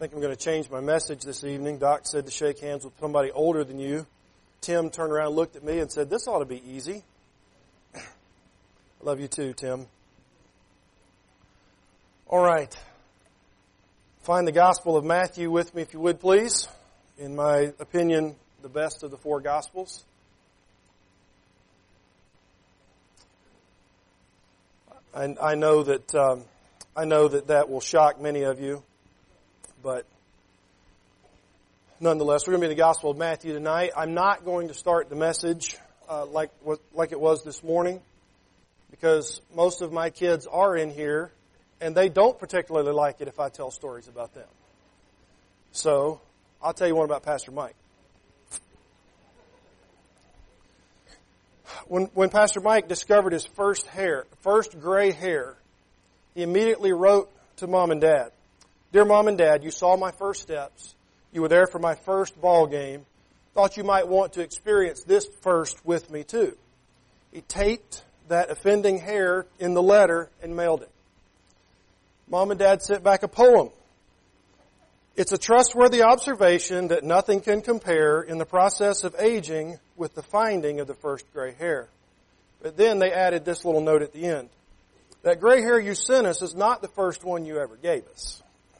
think I'm going to change my message this evening. Doc said to shake hands with somebody older than you. Tim turned around and looked at me and said, "This ought to be easy." I love you too, Tim. All right. Find the Gospel of Matthew with me, if you would, please. In my opinion, the best of the four Gospels. I know that will shock many of you, but nonetheless, we're going to be in the Gospel of Matthew tonight. I'm not going to start the message like it was this morning, because most of my kids are in here, and they don't particularly like it if I tell stories about them. So, I'll tell you one about Pastor Mike. When Pastor Mike discovered his first gray hair, he immediately wrote to Mom and Dad, "Dear Mom and Dad, you saw my first steps. You were there for my first ball game. Thought you might want to experience this first with me too." He taped that offending hair in the letter and mailed it. Mom and Dad sent back a poem. "It's a trustworthy observation that nothing can compare in the process of aging with the finding of the first gray hair." But then they added this little note at the end. "That gray hair you sent us is not the first one you ever gave us."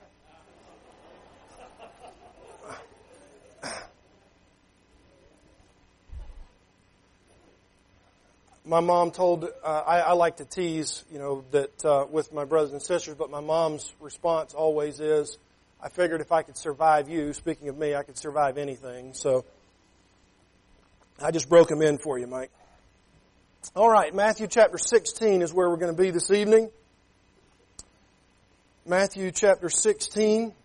My mom told, I like to tease, that with my brothers and sisters, but my mom's response always is, "I figured if I could survive you," speaking of me, "I could survive anything." So I just broke them in for you, Mike. All right, Matthew chapter 16 is where we're going to be this evening. Matthew chapter 16.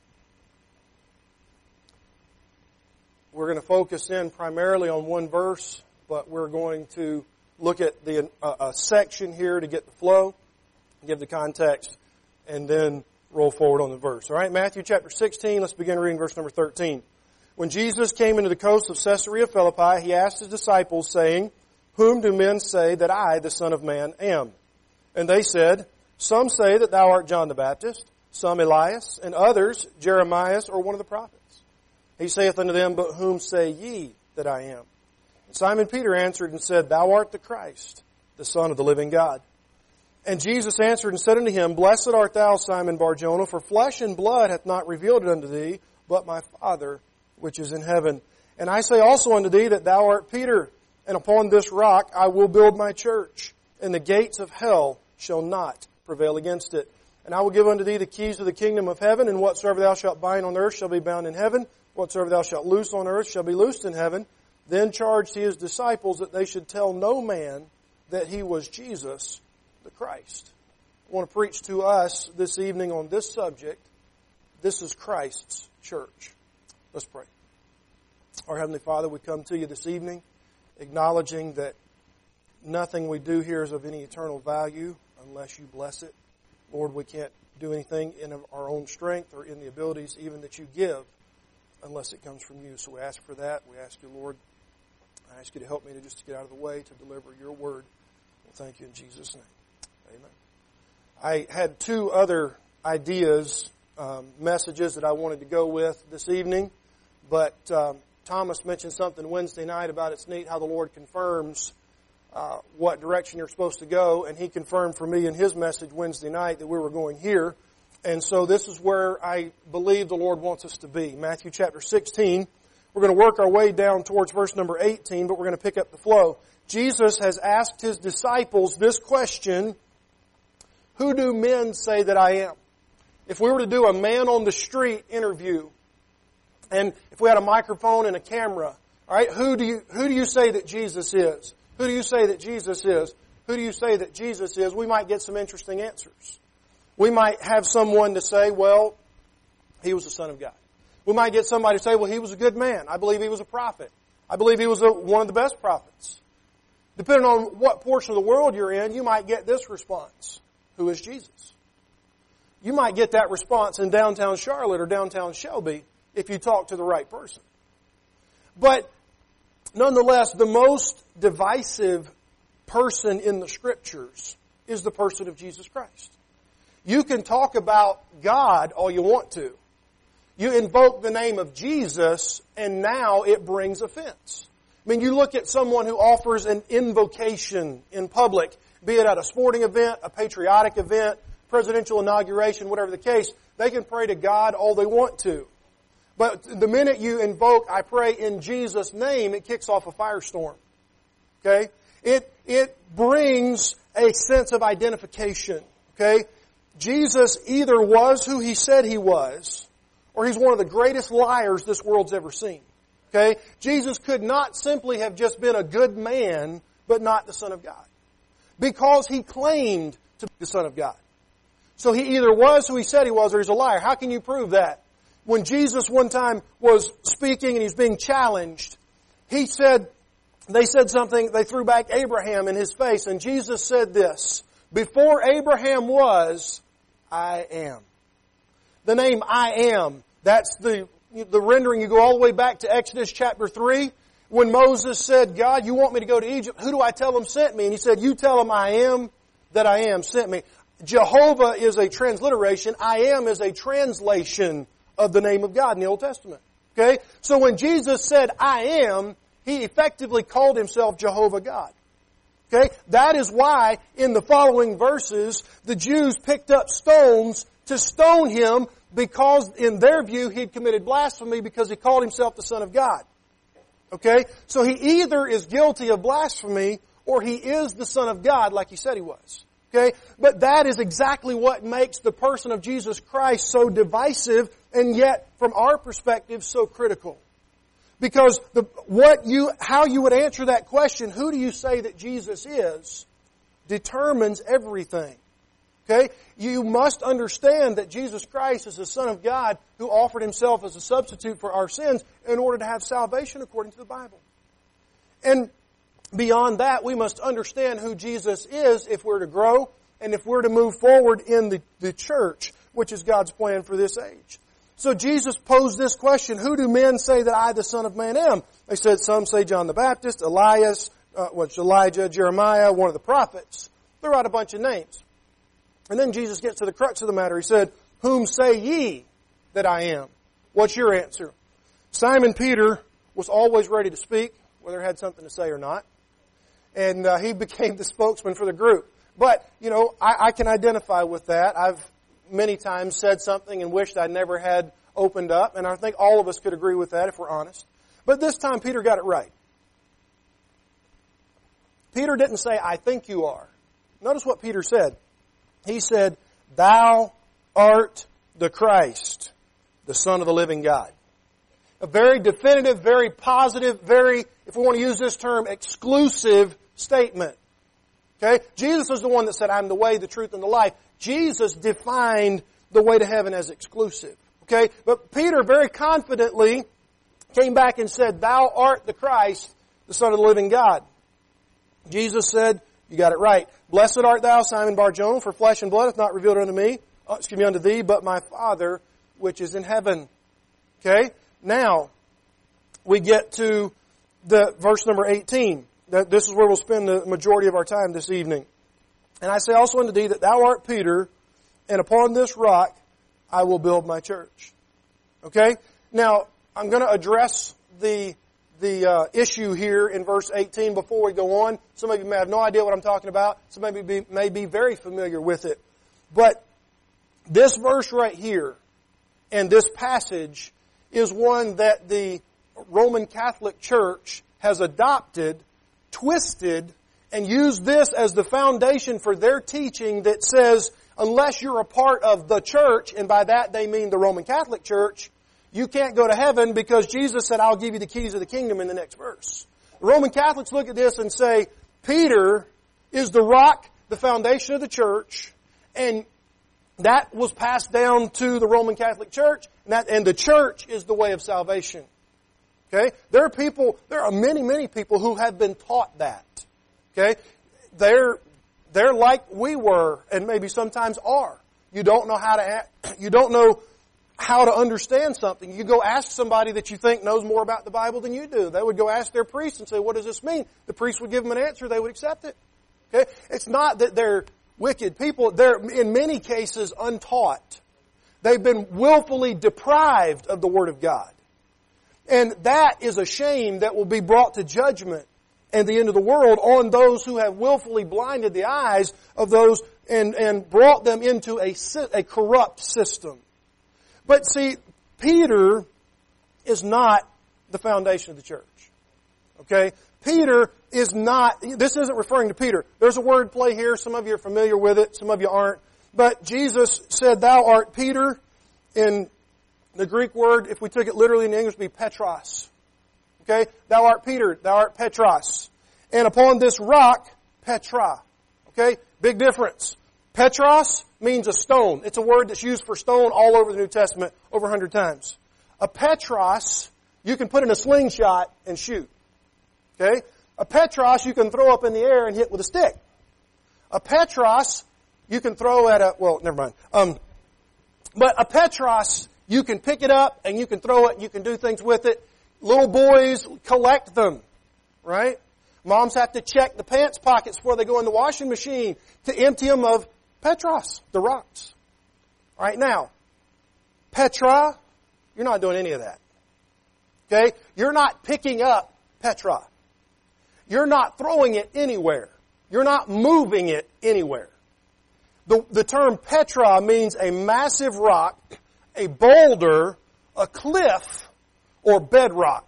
We're going to focus in primarily on one verse, but we're going to look at a section here to get the flow, give the context, and then roll forward on the verse. All right, Matthew chapter 16, let's begin reading verse number 13. "When Jesus came into the coast of Caesarea Philippi, he asked his disciples, saying, 'Whom do men say that I, the Son of Man, am?' And they said, 'Some say that thou art John the Baptist, some Elias, and others Jeremiah or one of the prophets.' He saith unto them, 'But whom say ye that I am?' And Simon Peter answered and said, 'Thou art the Christ, the Son of the living God.' And Jesus answered and said unto him, 'Blessed art thou, Simon Bar-Jonah, for flesh and blood hath not revealed it unto thee, but my Father which is in heaven. And I say also unto thee that thou art Peter, and upon this rock I will build my church, and the gates of hell shall not prevail against it. And I will give unto thee the keys of the kingdom of heaven, and whatsoever thou shalt bind on earth shall be bound in heaven, whatsoever thou shalt loose on earth shall be loosed in heaven.' Then charged he his disciples that they should tell no man that he was Jesus the Christ." I want to preach to us this evening on this subject. This is Christ's church. Let's pray. Our Heavenly Father, we come to you this evening acknowledging that nothing we do here is of any eternal value unless you bless it. Lord, we can't do anything in our own strength or in the abilities even that you give unless it comes from you. So we ask for that. We ask you, Lord, I ask you to help me to just get out of the way to deliver your word. Well, thank you in Jesus' name. Amen. I had two other ideas, messages that I wanted to go with this evening, but Thomas mentioned something Wednesday night about it's neat how the Lord confirms what direction you're supposed to go, and he confirmed for me in his message Wednesday night that we were going here. And so this is where I believe the Lord wants us to be. Matthew chapter 16. We're going to work our way down towards verse number 18, but we're going to pick up the flow. Jesus has asked his disciples this question, "Who do men say that I am?" If we were to do a man on the street interview, and if we had a microphone and a camera, all right, who do you say that Jesus is? Who do you say that Jesus is? Who do you say that Jesus is? We might get some interesting answers. We might have someone to say, well, he was the Son of God. We might get somebody to say, well, he was a good man. I believe he was a prophet. I believe he was one of the best prophets. Depending on what portion of the world you're in, you might get this response. Who is Jesus? You might get that response in downtown Charlotte or downtown Shelby if you talk to the right person. But nonetheless, the most divisive person in the Scriptures is the person of Jesus Christ. You can talk about God all you want to. You invoke the name of Jesus, and now it brings offense. I mean, you look at someone who offers an invocation in public, be it at a sporting event, a patriotic event, presidential inauguration, whatever the case, they can pray to God all they want to. But the minute you invoke, I pray in Jesus' name, it kicks off a firestorm. Okay? It brings a sense of identification. Okay? Jesus either was who He said He was, or He's one of the greatest liars this world's ever seen. Okay? Jesus could not simply have just been a good man, but not the Son of God. Because He claimed to be the Son of God. So He either was who He said He was, or He's a liar. How can you prove that? When Jesus one time was speaking and He's being challenged, they said something, they threw back Abraham in His face, and Jesus said this, "Before Abraham was, I am." The name I am, that's the rendering. You go all the way back to Exodus chapter 3, when Moses said, "God, you want me to go to Egypt? Who do I tell them sent me?" And He said, "You tell them I am that I am sent me." Jehovah is a transliteration. I am is a translation of the name of God in the Old Testament. Okay? So when Jesus said, "I am," He effectively called Himself Jehovah God. Okay? That is why in the following verses, the Jews picked up stones to stone Him, because in their view He'd committed blasphemy because He called Himself the Son of God. Okay? So He either is guilty of blasphemy or He is the Son of God like He said He was. Okay? But that is exactly what makes the person of Jesus Christ so divisive, and yet, from our perspective, so critical. Because how you would answer that question, who do you say that Jesus is, determines everything. Okay? You must understand that Jesus Christ is the Son of God who offered Himself as a substitute for our sins in order to have salvation according to the Bible. And beyond that, we must understand who Jesus is if we're to grow and if we're to move forward in the church, which is God's plan for this age. So Jesus posed this question, who do men say that I, the Son of Man, am? They said, some say John the Baptist, Elijah, Jeremiah, one of the prophets. Threw out a bunch of names. And then Jesus gets to the crux of the matter. He said, whom say ye that I am? What's your answer? Simon Peter was always ready to speak, whether he had something to say or not. And he became the spokesman for the group. But, I can identify with that. I've many times said something and wished I never had opened up. And I think all of us could agree with that if we're honest. But this time Peter got it right. Peter didn't say, I think you are. Notice what Peter said. He said, thou art the Christ, the Son of the living God. A very definitive, very positive, very, if we want to use this term, exclusive statement. Okay? Jesus is the one that said, I'm the way, the truth, and the life. Jesus defined the way to heaven as exclusive. Okay? But Peter very confidently came back and said, thou art the Christ, the Son of the living God. Jesus said, you got it right. Blessed art thou, Simon Bar-Jonah, for flesh and blood hath not revealed unto thee, but my Father which is in heaven. Okay? Now, we get to the verse number 18. This is where we'll spend the majority of our time this evening. And I say also unto thee that thou art Peter, and upon this rock I will build my church. Okay? Now, I'm going to address the issue here in verse 18 before we go on. Some of you may have no idea what I'm talking about. Some may be very familiar with it. But this verse right here and this passage is one that the Roman Catholic Church has adopted, twisted, and used this as the foundation for their teaching that says, unless you're a part of the church, and by that they mean the Roman Catholic Church, you can't go to heaven because Jesus said, I'll give you the keys of the kingdom in the next verse. The Roman Catholics look at this and say, Peter is the rock, the foundation of the church, and that was passed down to the Roman Catholic Church, and the church is the way of salvation. Okay? There are many, many people who have been taught that. Okay? They're like we were, and maybe sometimes are. You don't know how to understand something. You go ask somebody that you think knows more about the Bible than you do. They would go ask their priest and say, what does this mean? The priest would give them an answer. They would accept it. Okay? It's not that they're wicked people. They're, in many cases, untaught. They've been willfully deprived of the Word of God. And that is a shame that will be brought to judgment at the end of the world on those who have willfully blinded the eyes of those and brought them into a corrupt system. But see, Peter is not the foundation of the church. Okay? Peter is not, this isn't referring to Peter. There's a word play here. Some of you are familiar with it. Some of you aren't. But Jesus said, "Thou art Peter." In the Greek word, if we took it literally in English, it would be Petros. Okay? Thou art Peter. Thou art Petros. And upon this rock, Petra. Okay? Big difference. Petros means a stone. It's a word that's used for stone all over the New Testament over 100 times. A Petros, you can put in a slingshot and shoot. Okay? A Petros you can throw up in the air and hit with a stick. A Petros you can throw at never mind. But a Petros, you can pick it up and you can throw it, you can do things with it. Little boys collect them, right? Moms have to check the pants pockets before they go in the washing machine to empty them of Petros, the rocks. All right, now, Petra, you're not doing any of that. Okay? You're not picking up Petra. You're not throwing it anywhere. You're not moving it anywhere. The term Petra means a massive rock, a boulder, a cliff, or bedrock.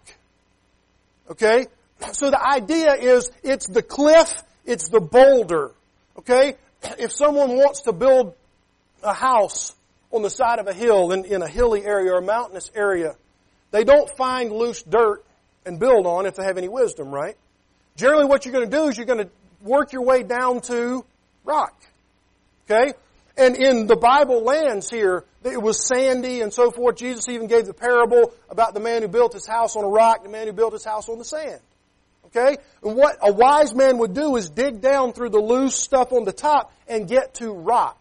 Okay? So the idea is it's the cliff, it's the boulder. Okay? If someone wants to build a house on the side of a hill in a hilly area or a mountainous area, they don't find loose dirt and build on if they have any wisdom, right? Generally what you're going to do is you're going to work your way down to rock. Okay? And in the Bible lands here, it was sandy and so forth. Jesus even gave the parable about the man who built his house on a rock, the man who built his house on the sand. Okay? And what a wise man would do is dig down through the loose stuff on the top and get to rock.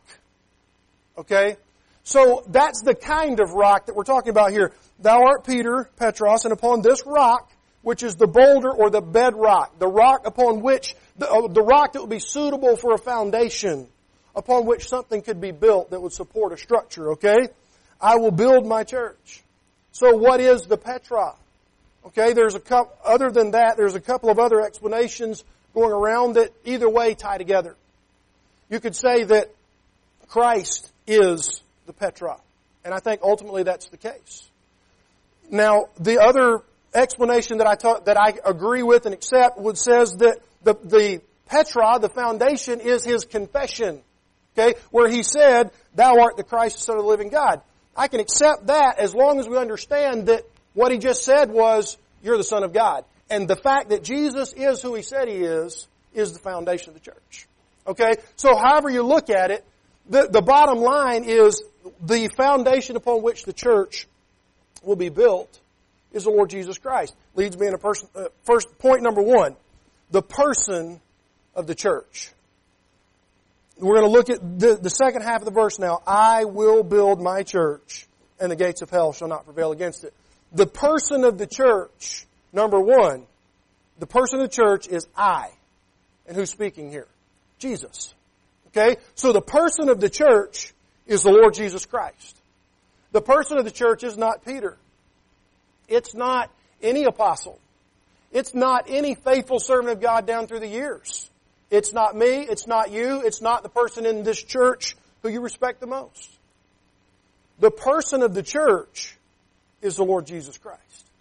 Okay? So that's the kind of rock that we're talking about here. Thou art Peter, Petros, and upon this rock, which is the boulder or the bedrock, the rock upon which, the rock that would be suitable for a foundation, upon which something could be built that would support a structure, okay? I will build my church. So what is the Petra? Okay, other than that, there's a couple of other explanations going around that either way tie together. You could say that Christ is the Petra. And I think ultimately that's the case. Now, the other explanation that I agree with and accept says that the Petra, the foundation, is his confession. Okay, where he said, "Thou art the Christ, the Son of the living God." I can accept that as long as we understand that what he just said was, you're the Son of God. And the fact that Jesus is who he said he is the foundation of the church. Okay? So however you look at it, the bottom line is the foundation upon which the church will be built is the Lord Jesus Christ. Leads me into first point number 1, the person of the church. We're going to look at the second half of the verse now. I will build my church, and the gates of hell shall not prevail against it. The person of the church, number 1, the person of the church is I. And who's speaking here? Jesus. Okay? So the person of the church is the Lord Jesus Christ. The person of the church is not Peter. It's not any apostle. It's not any faithful servant of God down through the years. It's not me. It's not you. It's not the person in this church who you respect the most. The person of the church is the Lord Jesus Christ.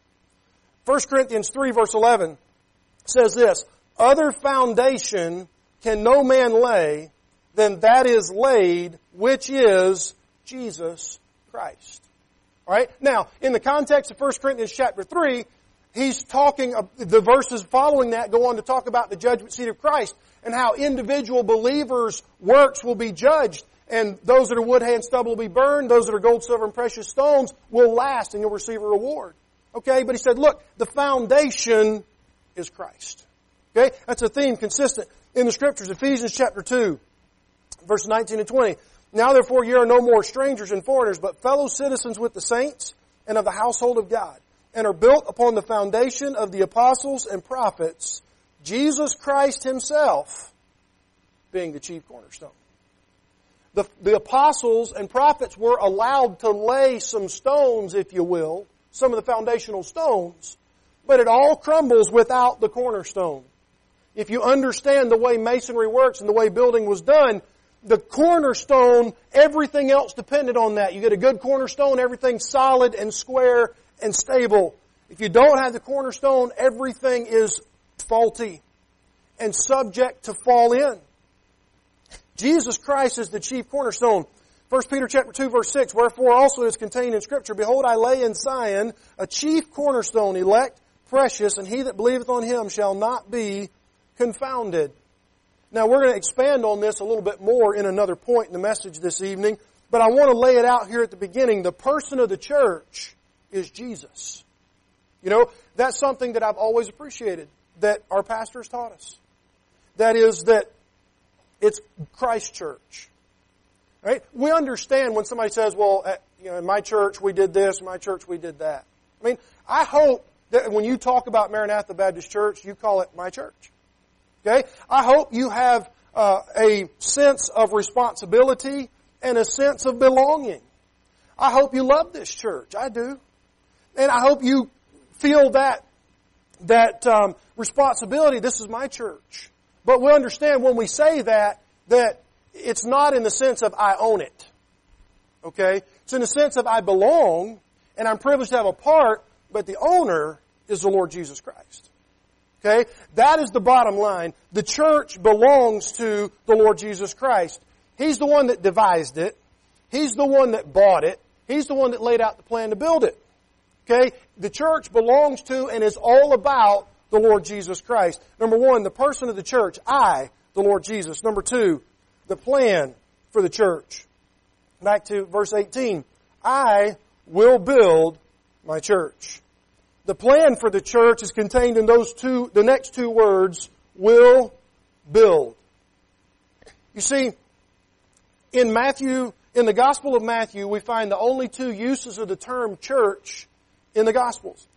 1 Corinthians 3 verse 11 says this, "Other foundation can no man lay than that is laid, which is Jesus Christ." All right? Now, in the context of 1 Corinthians chapter 3, he's talking, the verses following that go on to talk about the judgment seat of Christ and how individual believers' works will be judged. And those that are wood, hay, and stubble will be burned. Those that are gold, silver, and precious stones will last, and you'll receive a reward. Okay? But he said, look, the foundation is Christ. Okay? That's a theme consistent in the Scriptures. Ephesians chapter 2, verse 19 and 20. "Now therefore ye are no more strangers and foreigners, but fellow citizens with the saints and of the household of God, and are built upon the foundation of the apostles and prophets, Jesus Christ himself being the chief cornerstone." the apostles and prophets were allowed to lay some stones, if you will, some of the foundational stones, but it all crumbles without the cornerstone. If you understand the way masonry works and the way building was done, the cornerstone, everything else depended on that. You get a good cornerstone, everything's solid and square and stable. If you don't have the cornerstone, everything is faulty and subject to fall in. Jesus Christ is the chief cornerstone. 1 Peter chapter 2 verse 6, wherefore also is contained in Scripture, behold, I lay in Zion a chief cornerstone, elect, precious, and he that believeth on him shall not be confounded. Now we're going to expand on this a little bit more in another point in the message this evening, but I want to lay it out here at the beginning. The person of the church is Jesus. You know, that's something that I've always appreciated, that our pastors taught us. That is that it's Christ's church. Right? We understand when somebody says, well, in my church we did this, in my church we did that. I mean, I hope that when you talk about Maranatha Baptist Church, you call it my church. Okay? I hope you have a sense of responsibility and a sense of belonging. I hope you love this church. I do. And I hope you feel that responsibility. This is my church. But we understand when we say that it's not in the sense of I own it. Okay? It's in the sense of I belong and I'm privileged to have a part, but the owner is the Lord Jesus Christ. Okay? That is the bottom line. The church belongs to the Lord Jesus Christ. He's the one that devised it. He's the one that bought it. He's the one that laid out the plan to build it. Okay? The church belongs to and is all about the Lord Jesus Christ. Number one, the person of the church, I, the Lord Jesus. Number two, the plan for the church. Back to verse 18. I will build my church. The plan for the church is contained in the next two words, will build. You see, in the Gospel of Matthew, we find the only two uses of the term church in the Gospels.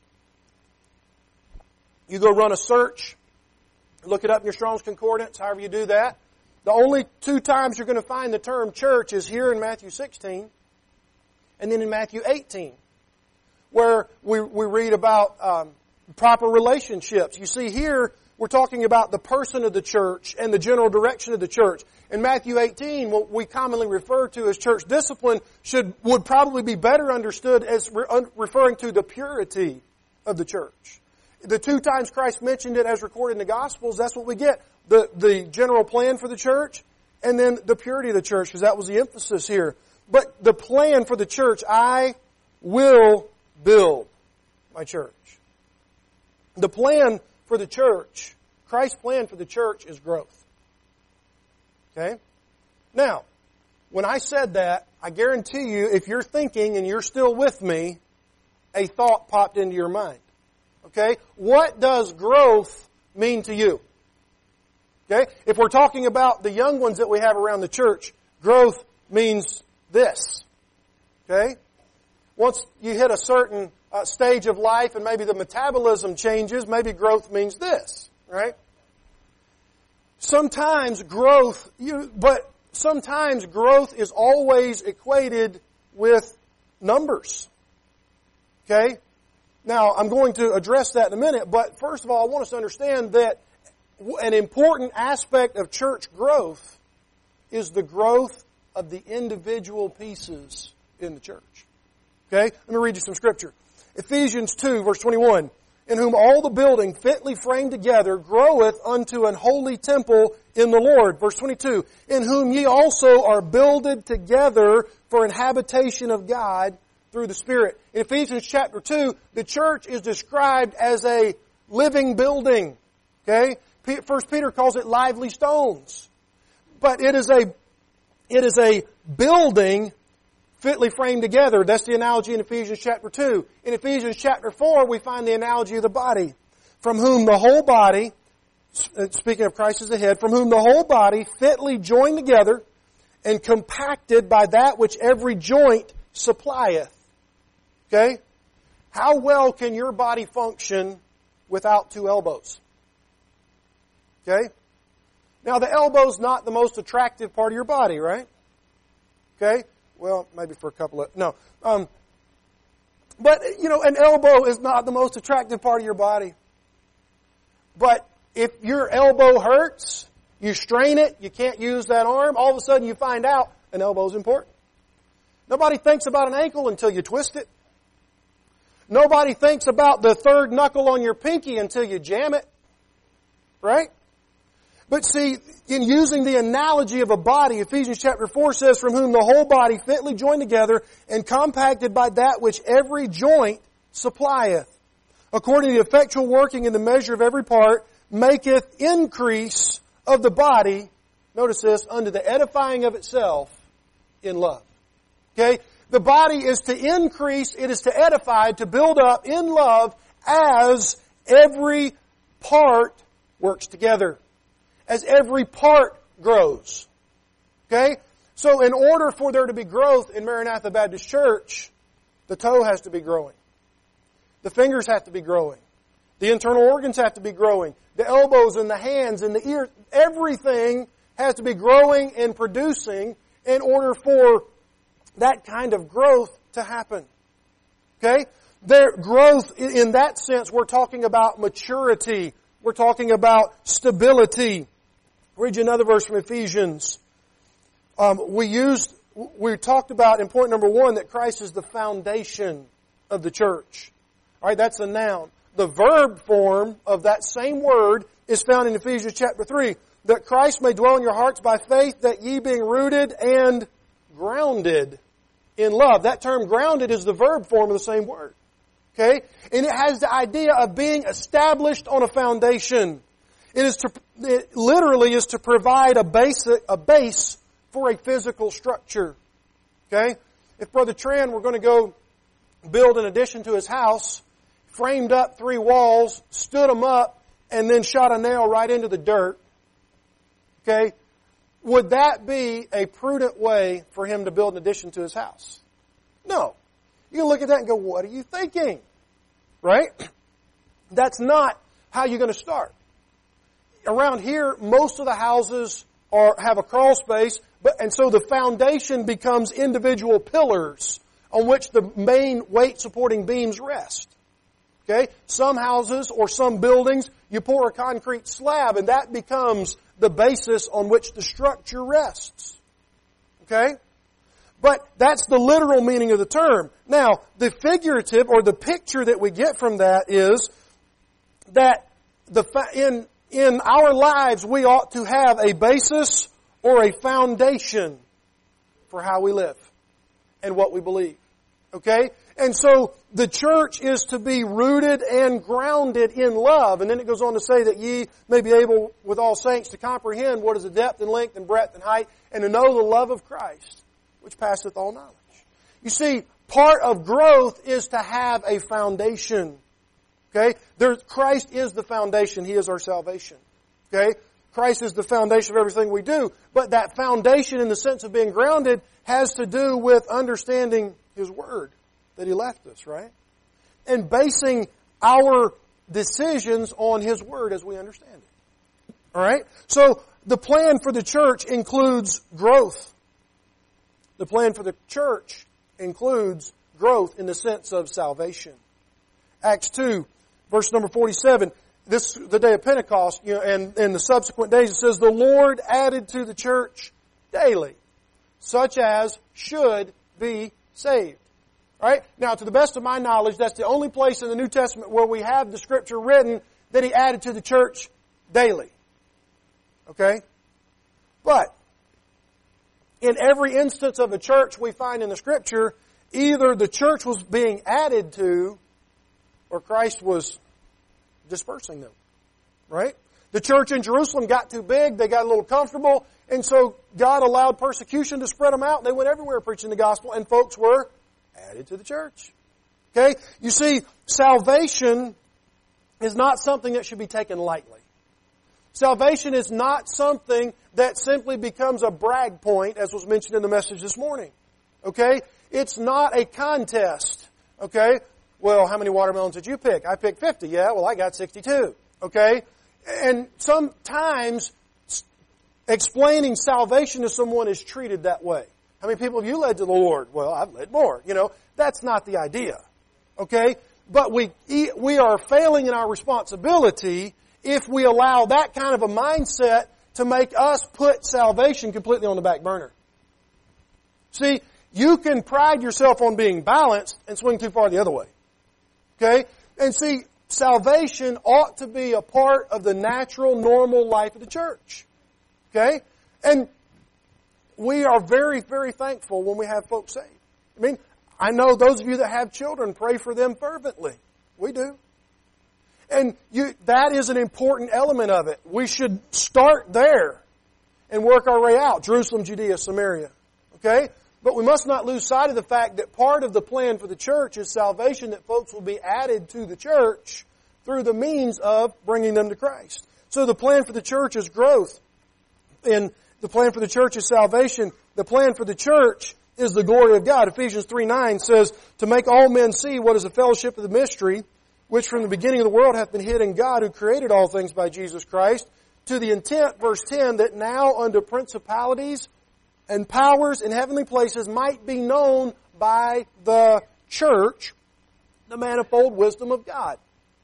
You go run a search, look it up in your Strong's Concordance, however you do that. The only two times you're going to find the term church is here in Matthew 16 and then in Matthew 18, where we read about proper relationships. You see here, we're talking about the person of the church and the general direction of the church. In Matthew 18, what we commonly refer to as church discipline would probably be better understood as referring to the purity of the church. The two times Christ mentioned it as recorded in the Gospels, that's what we get. The general plan for the church and then the purity of the church, because that was the emphasis here. But the plan for the church, I will build my church. The plan for the church, Christ's plan for the church is growth. Okay? Now, when I said that, I guarantee you, if you're thinking and you're still with me, a thought popped into your mind. Okay? What does growth mean to you? Okay? If we're talking about the young ones that we have around the church, growth means this. Okay? Once you hit a certain stage of life and maybe the metabolism changes, maybe growth means this. Right? Sometimes growth is always equated with numbers. Okay? Now, I'm going to address that in a minute, but first of all, I want us to understand that an important aspect of church growth is the growth of the individual pieces in the church. Okay? Let me read you some scripture. Ephesians 2, verse 21. In whom all the building fitly framed together groweth unto an holy temple in the Lord. Verse 22. In whom ye also are builded together for an habitation of God through the Spirit. In Ephesians chapter 2, the church is described as a living building. Okay? 1 Peter calls it lively stones. But it is a building fitly framed together. That's the analogy in Ephesians chapter 2. In Ephesians chapter 4, we find the analogy of the body. From whom the whole body, speaking of Christ as the head, from whom the whole body fitly joined together and compacted by that which every joint supplieth. Okay? How well can your body function without two elbows? Okay? Now the elbow's not the most attractive part of your body, right? Okay? Well, maybe for a couple of, no. But, an elbow is not the most attractive part of your body. But if your elbow hurts, you strain it, you can't use that arm, all of a sudden you find out an elbow is important. Nobody thinks about an ankle until you twist it. Nobody thinks about the third knuckle on your pinky until you jam it. Right? But see, in using the analogy of a body, Ephesians chapter 4 says, from whom the whole body fitly joined together and compacted by that which every joint supplieth, according to the effectual working in the measure of every part, maketh increase of the body, notice this, unto the edifying of itself in love. Okay? The body is to increase, it is to edify, to build up in love as every part works together. As every part grows. Okay? So in order for there to be growth in Maranatha Baptist Church, the toe has to be growing. The fingers have to be growing. The internal organs have to be growing. The elbows and the hands and the ears, everything has to be growing and producing in order for that kind of growth to happen. Okay? Their growth, in that sense, we're talking about maturity. We're talking about stability. Read you another verse from Ephesians. We talked about in point number 1 that Christ is the foundation of the church. All right, that's a noun. The verb form of that same word is found in Ephesians chapter 3. That Christ may dwell in your hearts by faith, that ye being rooted and grounded in love. That term grounded is the verb form of the same word. Okay? And it has the idea of being established on a foundation. It literally is to provide a base for a physical structure. Okay? If Brother Tran were going to go build an addition to his house, framed up 3 walls, stood them up, and then shot a nail right into the dirt, okay, would that be a prudent way for him to build an addition to his house? No. You can look at that and go, what are you thinking? Right? That's not how you're going to start. Around here, most of the houses have a crawl space, and so the foundation becomes individual pillars on which the main weight-supporting beams rest. Okay? Some houses or some buildings, you pour a concrete slab, and that becomes the basis on which the structure rests. Okay? But that's the literal meaning of the term. Now, the figurative or the picture that we get from that is that in our lives we ought to have a basis or a foundation for how we live and what we believe. Okay? And so the church is to be rooted and grounded in love. And then it goes on to say that ye may be able with all saints to comprehend what is the depth and length and breadth and height, and to know the love of Christ, which passeth all knowledge. You see, part of growth is to have a foundation. Okay? Christ is the foundation. He is our salvation. Okay? Christ is the foundation of everything we do. But that foundation in the sense of being grounded has to do with understanding His Word that He left us, right? And basing our decisions on His Word as we understand it. Alright? So, the plan for the church includes growth. The plan for the church includes growth in the sense of salvation. Acts 2, verse number 47. This, the day of Pentecost, and the subsequent days, it says, the Lord added to the church daily, such as should be saved. Right? Now, to the best of my knowledge, that's the only place in the New Testament where we have the Scripture written that He added to the church daily. Okay? But, in every instance of a church we find in the Scripture, either the church was being added to, or Christ was dispersing them. Right? The church in Jerusalem got too big, they got a little comfortable, and so God allowed persecution to spread them out. They went everywhere preaching the gospel, and folks were added to the church. Okay? You see, salvation is not something that should be taken lightly. Salvation is not something that simply becomes a brag point, as was mentioned in the message this morning. Okay? It's not a contest. Okay? Well, how many watermelons did you pick? I picked 50. Yeah, well, I got 62. Okay? And sometimes explaining salvation to someone is treated that way. How many people have you led to the Lord? Well, I've led more. That's not the idea. Okay? But we are failing in our responsibility if we allow that kind of a mindset to make us put salvation completely on the back burner. See, you can pride yourself on being balanced and swing too far the other way. Okay? And see, salvation ought to be a part of the natural, normal life of the church. Okay? And we are very, very thankful when we have folks saved. I know those of you that have children, pray for them fervently. We do. And that is an important element of it. We should start there and work our way out. Jerusalem, Judea, Samaria. Okay? But we must not lose sight of the fact that part of the plan for the church is salvation, that folks will be added to the church through the means of bringing them to Christ. So the plan for the church is growth. And the plan for the church is salvation. The plan for the church is the glory of God. Ephesians 3:9 says, to make all men see what is the fellowship of the mystery, which from the beginning of the world hath been hid in God, who created all things by Jesus Christ, to the intent, verse 10, that now unto principalities and powers in heavenly places might be known by the church the manifold wisdom of God.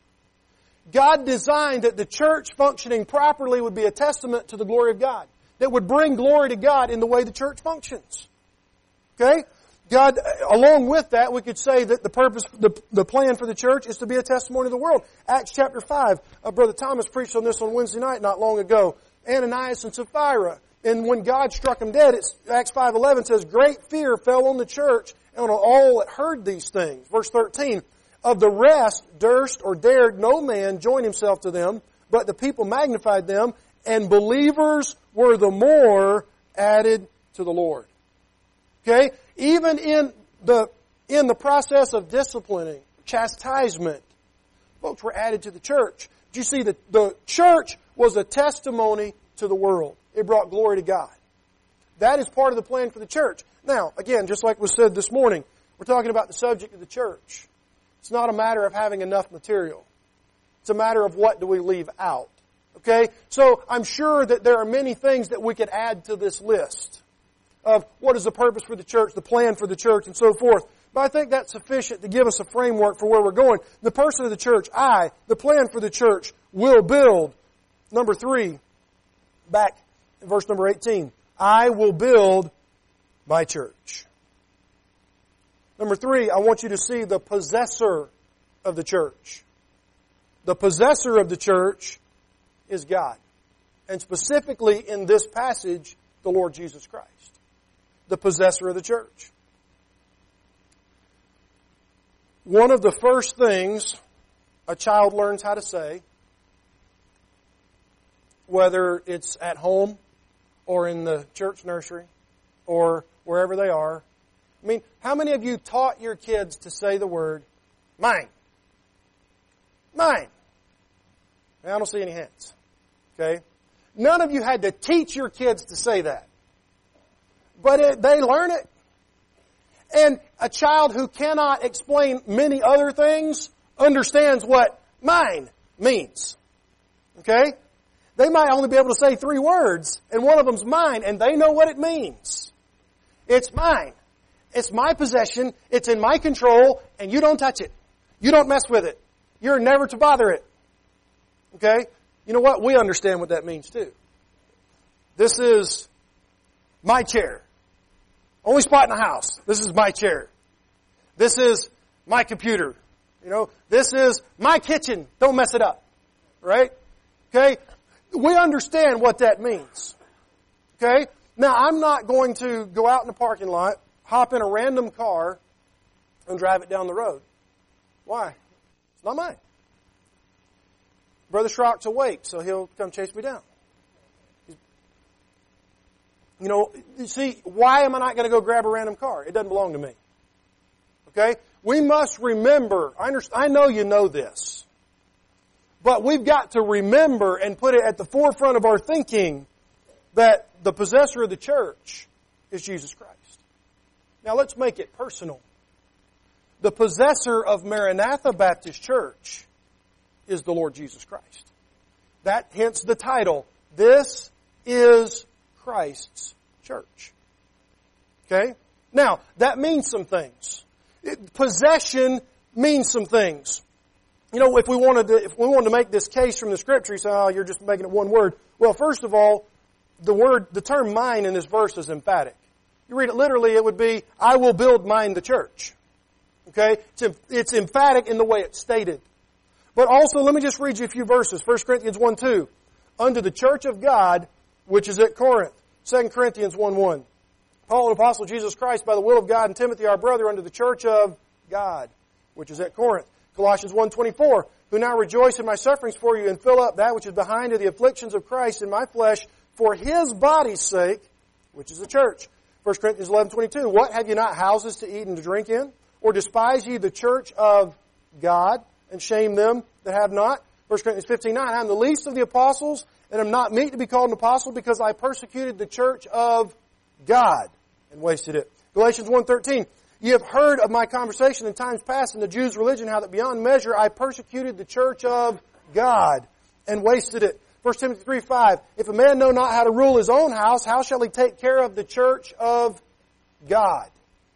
God designed that the church functioning properly would be a testament to the glory of God, that would bring glory to God in the way the church functions. Okay? God, along with that, we could say that the plan for the church is to be a testimony to the world. Acts chapter 5, Brother Thomas preached on this on Wednesday night not long ago. Ananias and Sapphira. And when God struck them dead, Acts 5:11 says, great fear fell on the church and on all that heard these things. Verse 13, of the rest durst or dared no man join himself to them, but the people magnified them, and believers were the more added to the Lord. Okay? Even in the process of disciplining, chastisement, folks were added to the church. Did you see that the church was a testimony to the world? It brought glory to God. That is part of the plan for the church. Now, again, just like was said this morning, we're talking about the subject of the church. It's not a matter of having enough material. It's a matter of what do we leave out. Okay? So I'm sure that there are many things that we could add to this list of what is the purpose for the church, the plan for the church, and so forth. But I think that's sufficient to give us a framework for where we're going. The person of the church, the plan for the church, will build. Number 3, back in verse number 18. I will build my church. Number 3, I want you to see the possessor of the church. The possessor of the church is God. And specifically in this passage, the Lord Jesus Christ. The possessor of the church. One of the first things a child learns how to say, whether it's at home or in the church nursery or wherever they are. How many of you taught your kids to say the word, mine? Mine. I don't see any hands. Okay? None of you had to teach your kids to say that. But they learn it. And a child who cannot explain many other things understands what mine means. Okay? They might only be able to say 3 words, and one of them's mine, and they know what it means. It's mine. It's my possession. It's in my control, and you don't touch it. You don't mess with it. You're never to bother it. Okay? You know what? We understand what that means too. This is my chair. Only spot in the house. This is my chair. This is my computer. This is my kitchen. Don't mess it up. Right? Okay? We understand what that means. Okay? Now, I'm not going to go out in the parking lot, hop in a random car, and drive it down the road. Why? It's not mine. Brother Schrock's awake, so he'll come chase me down. You see, why am I not going to go grab a random car? It doesn't belong to me. Okay? We must remember, I know you know this, but we've got to remember and put it at the forefront of our thinking that the possessor of the church is Jesus Christ. Now let's make it personal. The possessor of Maranatha Baptist Church is the Lord Jesus Christ. That hence the title, This is Christ's Church. Okay? Now, that means some things. Possession means some things. You know, if we wanted to make this case from the Scripture, you say, oh, you're just making it one word. Well, first of all, the term mine in this verse is emphatic. You read it literally, it would be, I will build mine the church. Okay? It's emphatic in the way it's stated. But also, let me just read you a few verses. 1 Corinthians 1:2. Unto the church of God, which is at Corinth. 2 Corinthians 1:1. Paul, an apostle of Jesus Christ, by the will of God, and Timothy, our brother, unto the church of God, which is at Corinth. Colossians 1:24. Who now rejoice in my sufferings for you, and fill up that which is behind of the afflictions of Christ in my flesh, for His body's sake, which is the church. 1 Corinthians 11:22. What, have you not houses to eat and to drink in? Or despise ye the church of God, and shame them that have not? 1 Corinthians 15:9. I am the least of the apostles, and am not meet to be called an apostle, because I persecuted the church of God, and wasted it. Galatians 1:13. Ye have heard of my conversation in times past in the Jews' religion, how that beyond measure I persecuted the church of God, and wasted it. 1 Timothy 3:5. If a man know not how to rule his own house, how shall he take care of the church of God?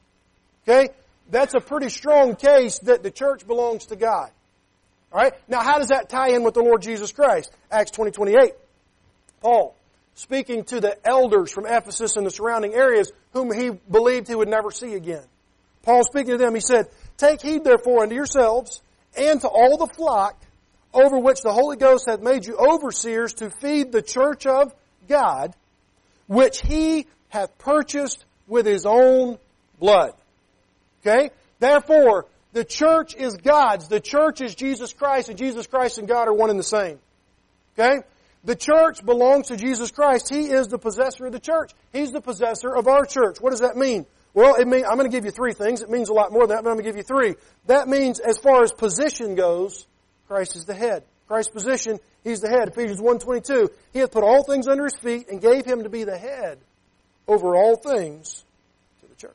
Okay? That's a pretty strong case that the church belongs to God. Alright? Now how does that tie in with the Lord Jesus Christ? Acts 20:28. Paul, speaking to the elders from Ephesus and the surrounding areas, whom he believed he would never see again. Paul, speaking to them, he said, Take heed therefore unto yourselves, and to all the flock, over which the Holy Ghost hath made you overseers, to feed the church of God, which He hath purchased with His own blood. Okay? Therefore, the church is God's. The church is Jesus Christ, and Jesus Christ and God are one and the same. Okay? The church belongs to Jesus Christ. He is the possessor of the church. He's the possessor of our church. What does that mean? Well, I'm going to give you three things. It means a lot more than that, but I'm going to give you three. That means, as far as position goes, Christ is the head. Christ's position, He's the head. Ephesians 1:22. He hath put all things under His feet, and gave Him to be the head over all things to the church.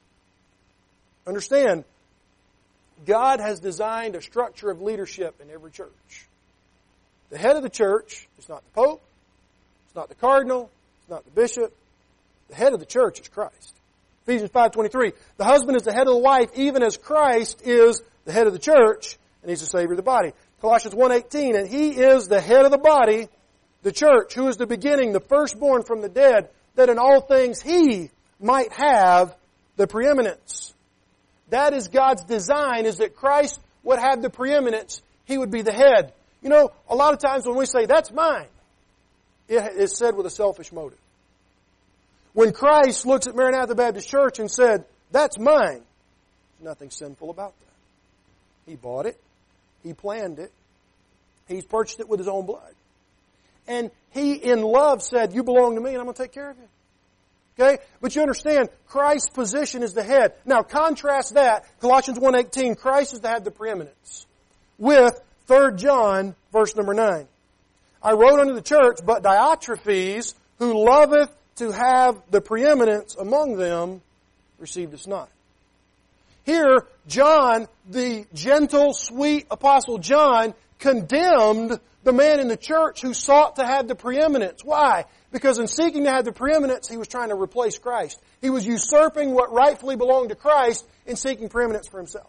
Understand, God has designed a structure of leadership in every church. The head of the church is not the Pope, it's not the Cardinal, it's not the Bishop. The head of the church is Christ. Ephesians 5:23. The husband is the head of the wife, even as Christ is the head of the church, and He's the Savior of the body. Colossians 1:18. And He is the head of the body, the church, who is the beginning, the firstborn from the dead, that in all things He might have the preeminence. That is God's design, is that Christ would have the preeminence. He would be the head. You know, a lot of times when we say, that's mine, it is said with a selfish motive. When Christ looks at Maranatha Baptist Church and said, that's mine, there's nothing sinful about that. He bought it. He planned it. He's purchased it with His own blood. And He, in love, said, you belong to me and I'm going to take care of you. Okay? But you understand, Christ's position is the head. Now contrast that, Colossians 1:18, Christ is to have the preeminence, with 3 John, verse number 9. I wrote unto the church, but Diotrephes, who loveth to have the preeminence among them, received us not. Here, John, the gentle, sweet apostle John, condemned the man in the church who sought to have the preeminence. Why? Because in seeking to have the preeminence, he was trying to replace Christ. He was usurping what rightfully belonged to Christ in seeking preeminence for himself.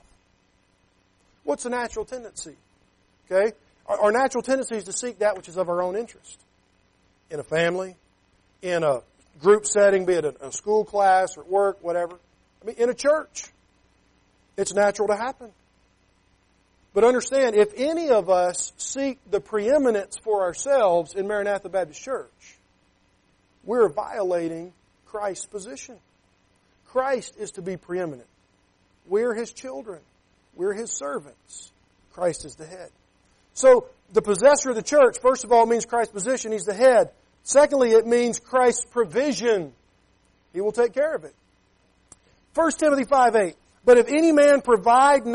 What's the natural tendency? Okay? Our natural tendency is to seek that which is of our own interest. In a family, in a group setting, be it a school class or at work, whatever. I mean, in a church. It's natural to happen. But understand, if any of us seek the preeminence for ourselves in Maranatha Baptist Church, we're violating Christ's position. Christ is to be preeminent. We're His children. We're His servants. Christ is the head. So, the possessor of the church, first of all, means Christ's position. He's the head. Secondly, it means Christ's provision. He will take care of it. 1 Timothy 5:8. But if any provide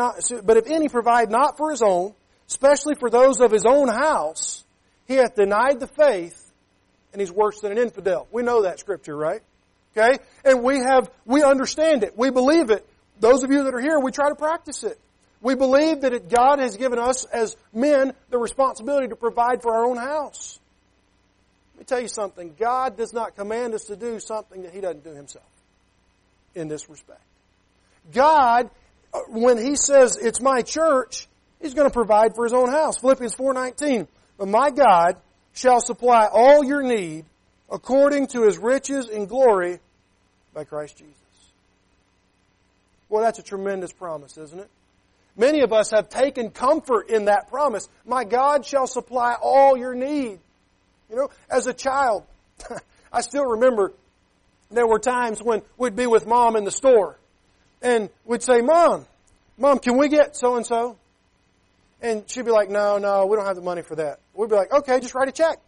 not for his own, especially for those of his own house, he hath denied the faith, and he's worse than an infidel. We know that scripture, right? Okay? And we understand it. We believe it. Those of you that are here, we try to practice it. We believe that God has given us as men the responsibility to provide for our own house. Let me tell you something. God does not command us to do something that He doesn't do Himself. in this respect. God, when He says it's my church, He's going to provide for His own house. Philippians 4:19, but my God shall supply all your need according to His riches in glory by Christ Jesus. Well, that's a tremendous promise, isn't it? Many of us have taken comfort in that promise. My God shall supply all your need. You know, as a child, I still remember there were times when we'd be with Mom in the store. And we'd say, Mom, can we get so-and-so? And she'd be like, no, we don't have the money for that. We'd be like, okay, just write a check.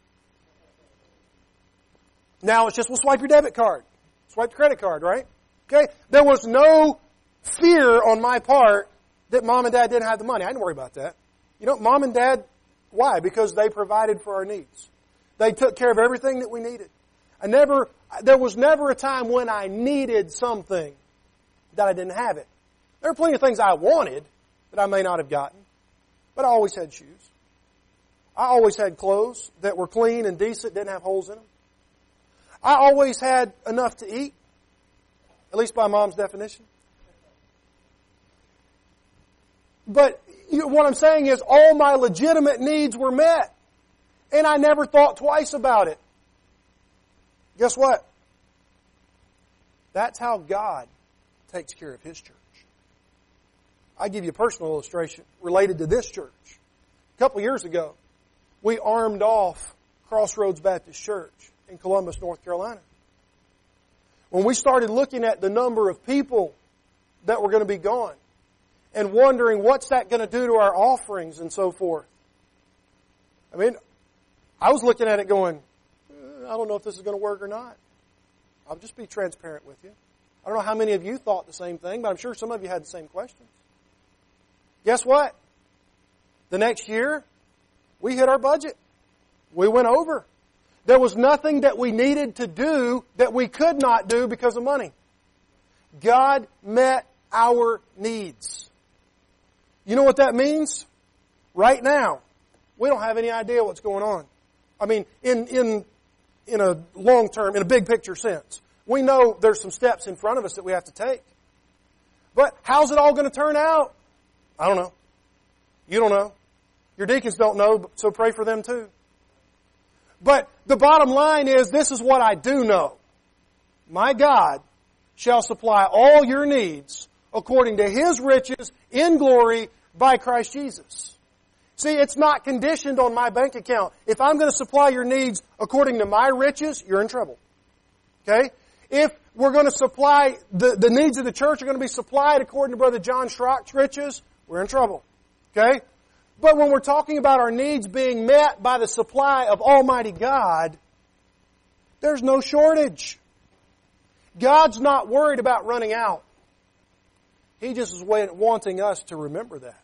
Now it's just, we'll swipe your debit card. Swipe the credit card, right? Okay? There was no fear on my part that Mom and Dad didn't have the money. I didn't worry about that. You know, Mom and Dad, why? Because they provided for our needs. They took care of everything that we needed. There was never a time when I needed something that I didn't have it. There were plenty of things I wanted that I may not have gotten, but I always had shoes. I always had clothes that were clean and decent, didn't have holes in them. I always had enough to eat, at least by Mom's definition. But what I'm saying is all my legitimate needs were met, and I never thought twice about it. Guess what? That's how God takes care of His church. I'll give you a personal illustration related to this church. A couple years ago, we armed off Crossroads Baptist Church in Columbus, North Carolina. When we started looking at the number of people that were going to be gone and wondering what's that going to do to our offerings and so forth. I mean, I was looking at it going, I don't know if this is going to work or not. I'll just be transparent with you. I don't know how many of you thought the same thing, but I'm sure some of you had the same questions. Guess what? The next year, we hit our budget. We went over. There was nothing that we needed to do that we could not do because of money. God met our needs. You know what that means? Right now, we don't have any idea what's going on. I mean, in a long term, in a big picture sense. We know there's some steps in front of us that we have to take. But how's it all going to turn out? I don't know. You don't know. Your deacons don't know, so pray for them too. But the bottom line is, this is what I do know. My God shall supply all your needs according to His riches in glory by Christ Jesus. See, it's not conditioned on my bank account. If I'm going to supply your needs according to my riches, you're in trouble. Okay? If we're going to supply, the needs of the church are going to be supplied according to Brother John Schrock's riches, we're in trouble. Okay? But when we're talking about our needs being met by the supply of Almighty God, there's no shortage. God's not worried about running out. He just is wanting us to remember that.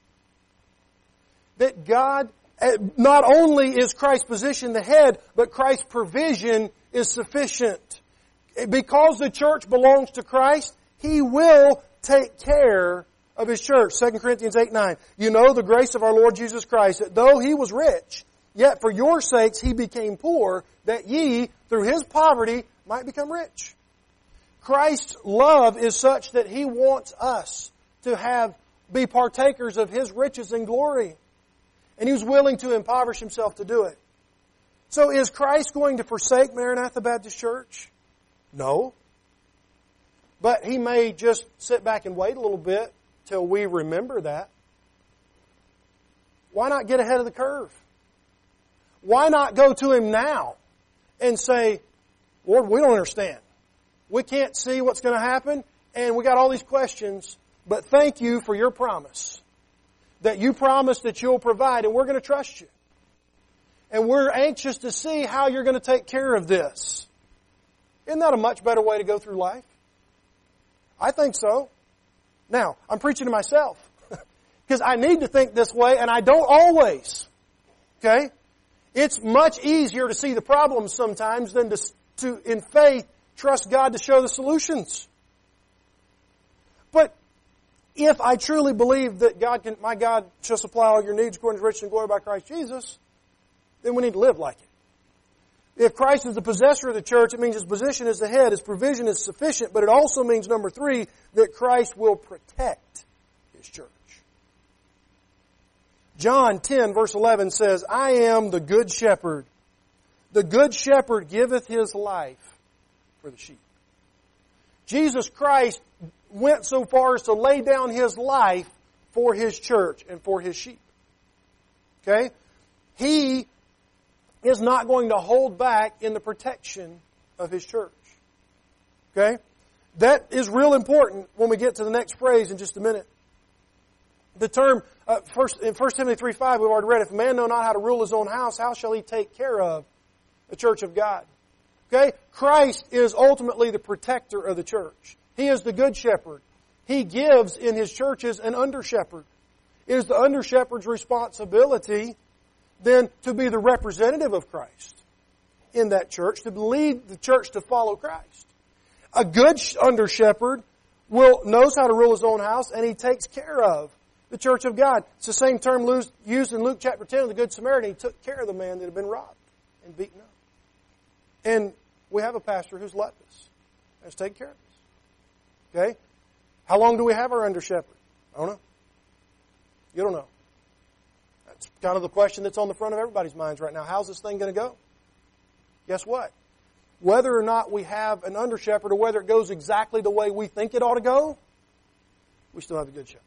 That God, not only is Christ's position the head, but Christ's provision is sufficient. Because the church belongs to Christ, He will take care of His church. 2 Corinthians 8:9. You know the grace of our Lord Jesus Christ, that though He was rich, yet for your sakes He became poor, that ye, through His poverty, might become rich. Christ's love is such that He wants us to be partakers of His riches and glory. And He was willing to impoverish Himself to do it. So is Christ going to forsake Maranatha Baptist Church? No. But He may just sit back and wait a little bit till we remember that. Why not get ahead of the curve? Why not go to Him now and say, Lord, we don't understand. We can't see what's going to happen, and we got all these questions, but thank you for your promise. That you promised that you'll provide, and we're going to trust you. And we're anxious to see how you're going to take care of this. Isn't that a much better way to go through life? I think so. Now, I'm preaching to myself. Because I need to think this way, and I don't always. Okay? It's much easier to see the problems sometimes than to in faith, trust God to show the solutions. But if I truly believe that my God shall supply all your needs according to riches and glory by Christ Jesus, then we need to live like it. If Christ is the possessor of the church, it means His position as the head, His provision is sufficient, but it also means, number 3, that Christ will protect His church. John 10 verse 11 says, I am the good shepherd. The good shepherd giveth his life for the sheep. Jesus Christ went so far as to lay down His life for His church and for His sheep. Okay? He is not going to hold back in the protection of His church. Okay? That is real important when we get to the next phrase in just a minute. The term, in 1 Timothy 3:5, we've already read, if a man know not how to rule his own house, how shall he take care of the church of God? Okay? Christ is ultimately the protector of the church. He is the good shepherd. He gives in His churches an under-shepherd. It is the under-shepherd's responsibility then to be the representative of Christ in that church, to lead the church to follow Christ. A good under-shepherd knows how to rule his own house, and he takes care of the church of God. It's the same term used in Luke chapter 10 of the Good Samaritan. He took care of the man that had been robbed and beaten up. And we have a pastor who's left us. Let's take care of us. Okay? How long do we have our under-shepherd? I don't know. You don't know. That's kind of the question that's on the front of everybody's minds right now. How's this thing going to go? Guess what? Whether or not we have an under-shepherd or whether it goes exactly the way we think it ought to go, we still have a good shepherd.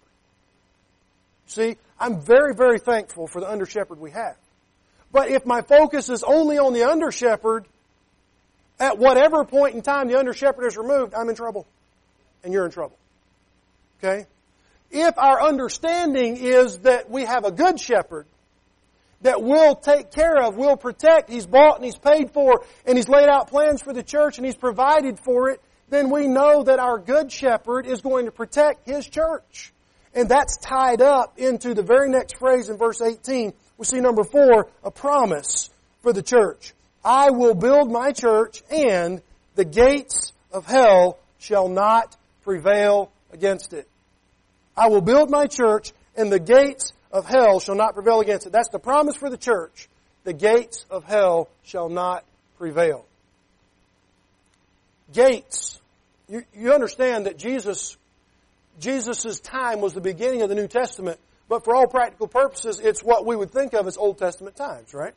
See, I'm very, very thankful for the under-shepherd we have. But if my focus is only on the under-shepherd, at whatever point in time the under-shepherd is removed, I'm in trouble. And you're in trouble. Okay? If our understanding is that we have a good shepherd that will take care of, will protect, He's bought and He's paid for, and He's laid out plans for the church and He's provided for it, then we know that our good shepherd is going to protect His church. And that's tied up into the very next phrase in verse 18. We see number 4, a promise for the church. I will build my church, and the gates of hell shall not prevail against it. I will build my church, and the gates of hell shall not prevail against it. That's the promise for the church. The gates of hell shall not prevail. Gates. You understand that Jesus' time was the beginning of the New Testament, but for all practical purposes, it's what we would think of as Old Testament times, right?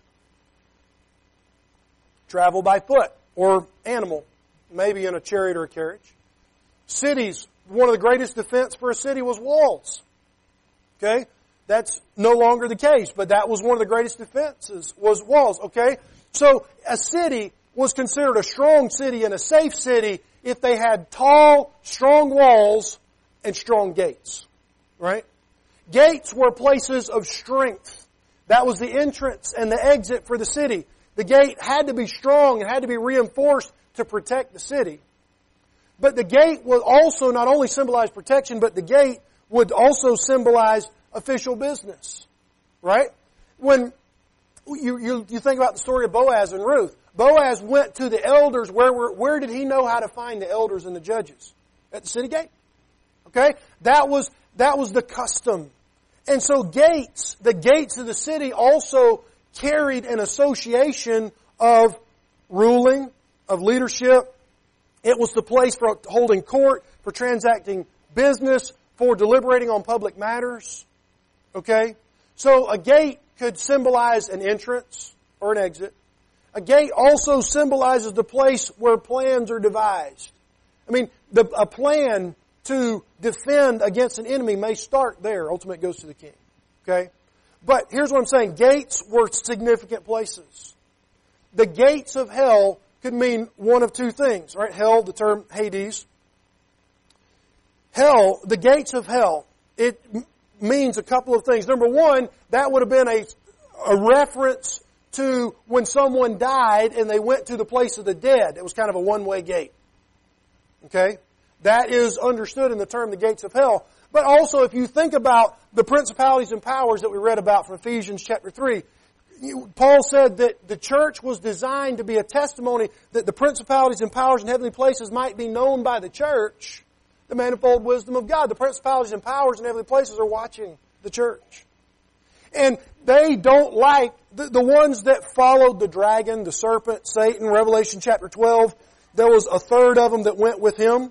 Travel by foot or animal, maybe in a chariot or a carriage. Cities, one of the greatest defense for a city was walls. Okay? That's no longer the case, but that was one of the greatest defenses, was walls. Okay? So a city was considered a strong city and a safe city if they had tall, strong walls and strong gates. Right? Gates were places of strength. That was the entrance and the exit for the city. The gate had to be strong and had to be reinforced to protect the city. But the gate would also not only symbolize protection, but the gate would also symbolize official business. Right? When you think about the story of Boaz and Ruth, Boaz went to the elders. Where did he know how to find the elders and the judges? At the city gate. Okay? That was the custom. And so gates, the gates of the city also carried an association of ruling, of leadership. It was the place for holding court, for transacting business, for deliberating on public matters. Okay? So a gate could symbolize an entrance or an exit. A gate also symbolizes the place where plans are devised. I mean, a plan to defend against an enemy may start there. Ultimately, it goes to the king. Okay? But here's what I'm saying. Gates were significant places. The gates of hell could mean one of two things. Right? Hell, the term Hades. Hell, the gates of hell, it means a couple of things. Number one, that would have been a reference to when someone died and they went to the place of the dead. It was kind of a one-way gate. Okay? That is understood in the term the gates of hell. But also, if you think about the principalities and powers that we read about from Ephesians chapter 3, Paul said that the church was designed to be a testimony that the principalities and powers in heavenly places might be known by the church, the manifold wisdom of God. The principalities and powers in heavenly places are watching the church. And they don't like, the ones that followed the dragon, the serpent, Satan, Revelation chapter 12, there was a third of them that went with him.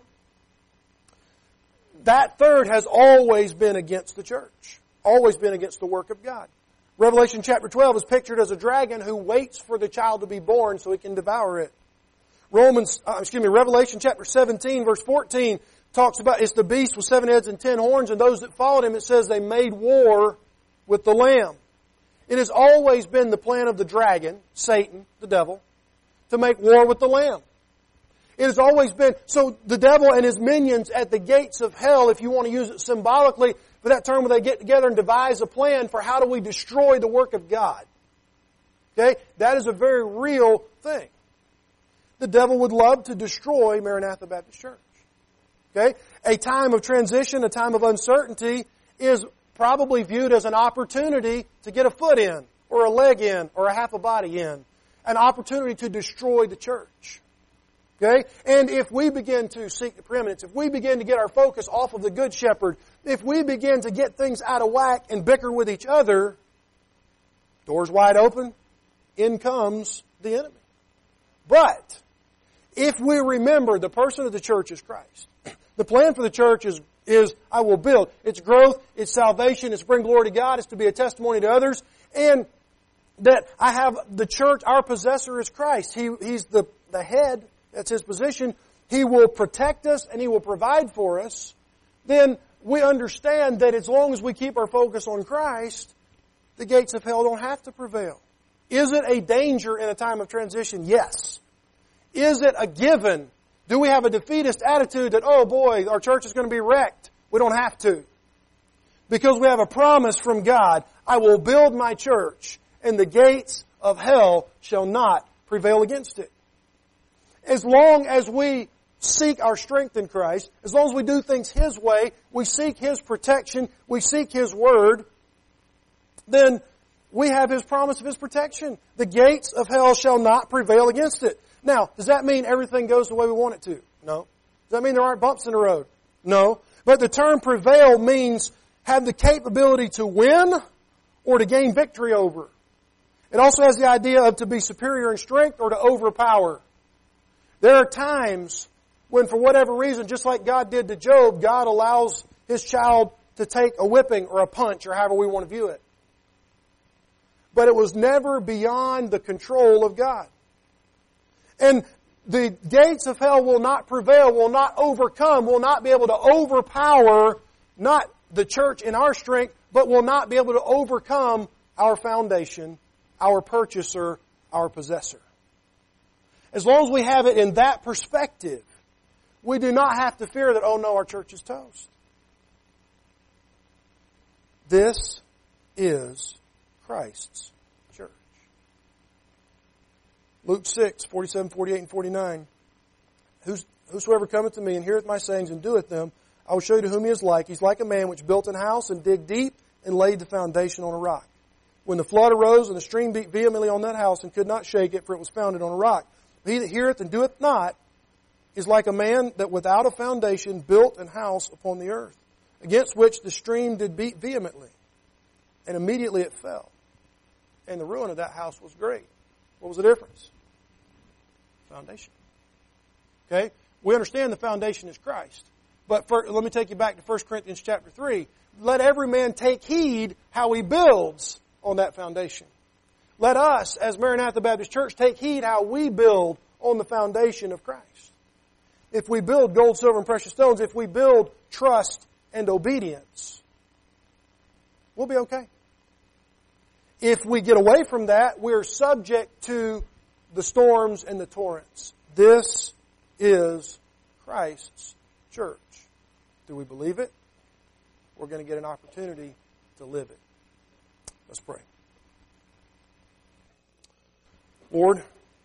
That third has always been against the church. Always been against the work of God. Revelation chapter 12 is pictured as a dragon who waits for the child to be born so he can devour it. Revelation chapter 17 verse 14 talks about, it's the beast with 7 heads and 10 horns, and those that followed him, it says they made war with the Lamb. It has always been the plan of the dragon, Satan, the devil, to make war with the Lamb. It has always been, so the devil and his minions at the gates of hell, if you want to use it symbolically, for that term where they get together and devise a plan for how do we destroy the work of God. Okay? That is a very real thing. The devil would love to destroy Maranatha Baptist Church. Okay? A time of transition, a time of uncertainty is probably viewed as an opportunity to get a foot in, or a leg in, or a half a body in. An opportunity to destroy the church. Okay? And if we begin to seek the preeminence, if we begin to get our focus off of the Good Shepherd, if we begin to get things out of whack and bicker with each other, doors wide open, in comes the enemy. But, if we remember the person of the church is Christ, the plan for the church is I will build. It's growth, it's salvation, it's bring glory to God, it's to be a testimony to others, and that I have the church, our possessor is Christ. He's the head. That's His position. He will protect us and He will provide for us. Then we understand that as long as we keep our focus on Christ, the gates of hell don't have to prevail. Is it a danger in a time of transition? Yes. Is it a given? Do we have a defeatist attitude that, oh boy, our church is going to be wrecked? We don't have to. Because we have a promise from God, I will build my church and the gates of hell shall not prevail against it. As long as we seek our strength in Christ, as long as we do things His way, we seek His protection, we seek His Word, then we have His promise of His protection. The gates of hell shall not prevail against it. Now, does that mean everything goes the way we want it to? No. Does that mean there aren't bumps in the road? No. But the term prevail means have the capability to win or to gain victory over. It also has the idea of to be superior in strength or to overpower. There are times when, for whatever reason, just like God did to Job, God allows His child to take a whipping or a punch or however we want to view it. But it was never beyond the control of God. And the gates of hell will not prevail, will not overcome, will not be able to overpower not the church in our strength, but will not be able to overcome our foundation, our purchaser, our possessor. As long as we have it in that perspective, we do not have to fear that, oh no, our church is toast. This is Christ's church. Luke 6, 47, 48, and 49. Whosoever cometh to me and heareth my sayings and doeth them, I will show you to whom he is like. He's like a man which built an house and digged deep and laid the foundation on a rock. When the flood arose and the stream beat vehemently on that house and could not shake it, for it was founded on a rock. He that heareth and doeth not is like a man that without a foundation built an house upon the earth, against which the stream did beat vehemently. And immediately it fell. And the ruin of that house was great. What was the difference? Foundation. Okay? We understand the foundation is Christ. But let me take you back to 1 Corinthians chapter 3. Let every man take heed how he builds on that foundation. Let us, as Maranatha Baptist Church, take heed how we build on the foundation of Christ. If we build gold, silver, and precious stones, if we build trust and obedience, we'll be okay. If we get away from that, we're subject to the storms and the torrents. This is Christ's church. Do we believe it? We're going to get an opportunity to live it. Let's pray. Lord,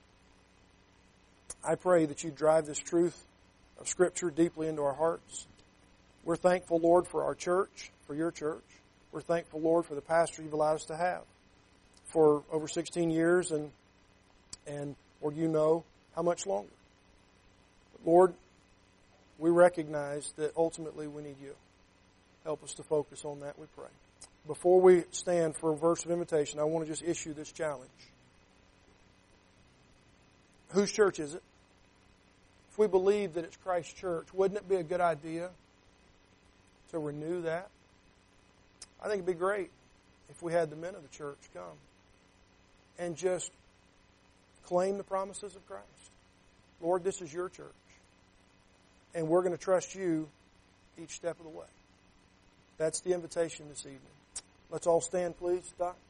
I pray that you drive this truth of Scripture deeply into our hearts. We're thankful, Lord, for our church, for your church. We're thankful, Lord, for the pastor you've allowed us to have for over 16 years, and Lord, you know how much longer. But Lord, we recognize that ultimately we need you. Help us to focus on that, we pray. before we stand for a verse of invitation, I want to just issue this challenge. Whose church is it? If we believe that it's Christ's church, wouldn't it be a good idea to renew that? I think it'd be great if we had the men of the church come and just claim the promises of Christ. Lord, this is your church. And we're going to trust you each step of the way. That's the invitation this evening. Let's all stand, please, Doc.